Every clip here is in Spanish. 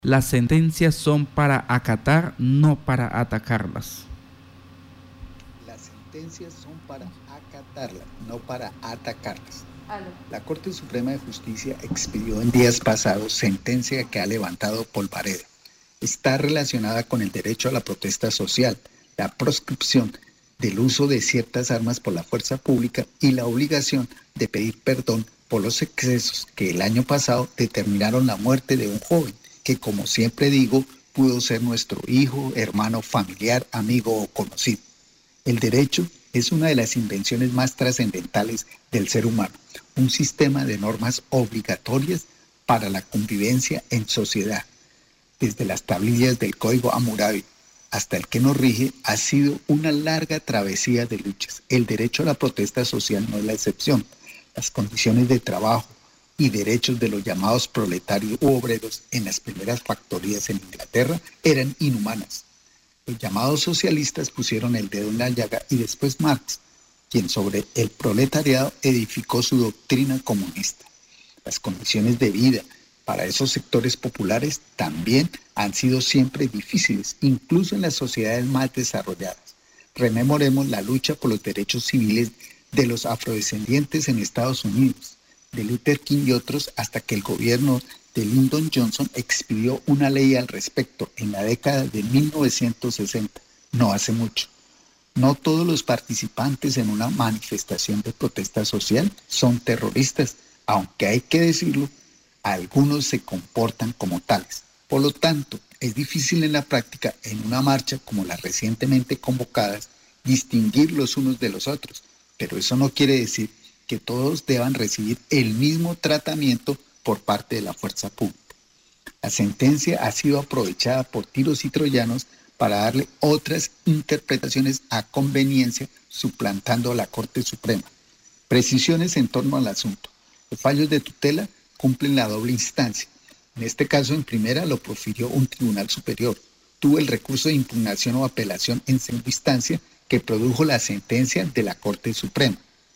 Las sentencias son para acatar, no para atacarlas. Las sentencias son para acatarlas, no para atacarlas. La Corte Suprema de Justicia expidió en días pasados sentencia que ha levantado polvareda. Está relacionada con el derecho a la protesta social, la proscripción del uso de ciertas armas por la fuerza pública y la obligación de pedir perdón por los excesos que el año pasado determinaron la muerte de un joven que, como siempre digo, pudo ser nuestro hijo, hermano, familiar, amigo o conocido. El derecho es una de las invenciones más trascendentales del ser humano, un sistema de normas obligatorias para la convivencia en sociedad. Desde las tablillas del Código Hammurabi hasta el que nos rige, ha sido una larga travesía de luchas. El derecho a la protesta social no es la excepción. Las condiciones de trabajo y derechos de los llamados proletarios u obreros en las primeras factorías en Inglaterra eran inhumanas. Los llamados socialistas pusieron el dedo en la llaga y después Marx, quien sobre el proletariado edificó su doctrina comunista. Las condiciones de vida para esos sectores populares también han sido siempre difíciles, incluso en las sociedades más desarrolladas. Rememoremos la lucha por los derechos civiles de los afrodescendientes en Estados Unidos, de Luther King y otros, hasta que el gobierno de Lyndon Johnson expidió una ley al respecto en la década de 1960, no hace mucho. No todos los participantes en una manifestación de protesta social son terroristas, aunque hay que decirlo, algunos se comportan como tales. Por lo tanto, es difícil en la práctica, en una marcha como las recientemente convocadas, distinguir los unos de los otros, pero eso no quiere decir que todos deban recibir el mismo tratamiento por parte de la fuerza pública. La sentencia ha sido aprovechada por tiros y troyanos para darle otras interpretaciones a conveniencia, suplantando a la Corte Suprema. Precisiones en torno al asunto. Los fallos de tutela cumplen la doble instancia. En este caso, en primera, lo profirió un tribunal superior. Tuvo el recurso de impugnación o apelación en segunda instancia que produjo la sentencia de la Corte Suprema.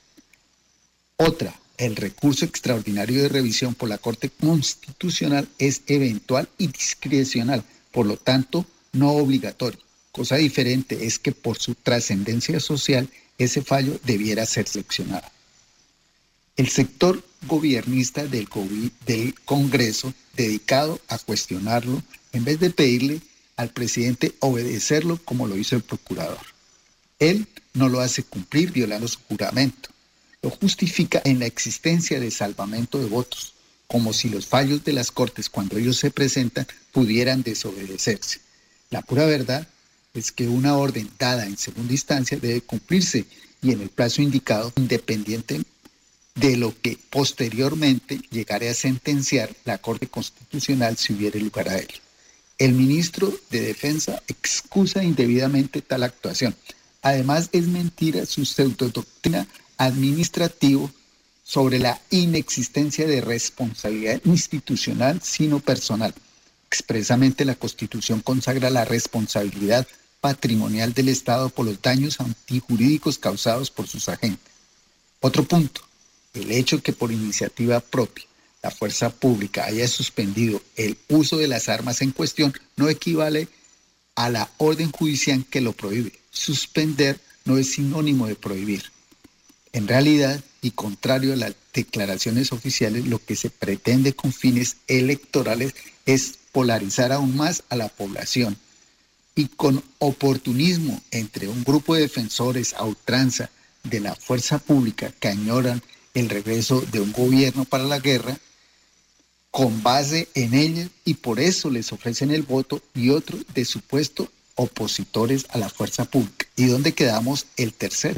Otra, el recurso extraordinario de revisión por la Corte Constitucional es eventual y discrecional, por lo tanto, no obligatorio. Cosa diferente es que por su trascendencia social, ese fallo debiera ser seleccionado. El sector gobiernista del Congreso, dedicado a cuestionarlo, en vez de pedirle al presidente obedecerlo como lo hizo el procurador. Él no lo hace cumplir violando su juramento. Lo justifica en la existencia de salvamento de votos, como si los fallos de las Cortes, cuando ellos se presentan, pudieran desobedecerse. La pura verdad es que una orden dada en segunda instancia debe cumplirse y en el plazo indicado, independiente de lo que posteriormente llegará a sentenciar la Corte Constitucional si hubiera lugar a ello. El ministro de Defensa excusa indebidamente tal actuación. Además, es mentira su pseudodoctrina administrativa sobre la inexistencia de responsabilidad institucional, sino personal. Expresamente la Constitución consagra la responsabilidad patrimonial del Estado por los daños antijurídicos causados por sus agentes. Otro punto. El hecho que por iniciativa propia la fuerza pública haya suspendido el uso de las armas en cuestión no equivale a la orden judicial que lo prohíbe. Suspender no es sinónimo de prohibir. En realidad, y contrario a las declaraciones oficiales, lo que se pretende con fines electorales es polarizar aún más a la población. Y con oportunismo entre un grupo de defensores a ultranza de la fuerza pública que añoran el regreso de un gobierno para la guerra, con base en ella, y por eso les ofrecen el voto, y otros de supuestos opositores a la fuerza pública. ¿Y dónde quedamos el tercero?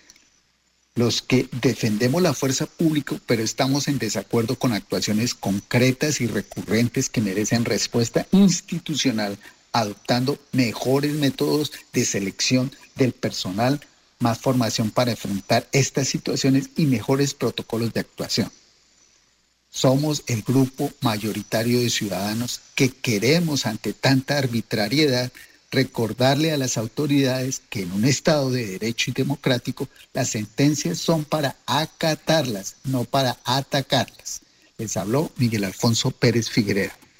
Los que defendemos la fuerza pública, pero estamos en desacuerdo con actuaciones concretas y recurrentes que merecen respuesta institucional, adoptando mejores métodos de selección del personal, más formación para enfrentar estas situaciones y mejores protocolos de actuación. Somos el grupo mayoritario de ciudadanos que queremos, ante tanta arbitrariedad, recordarle a las autoridades que en un Estado de derecho y democrático las sentencias son para acatarlas, no para atacarlas. Les habló Miguel Alfonso Pérez Figueredo.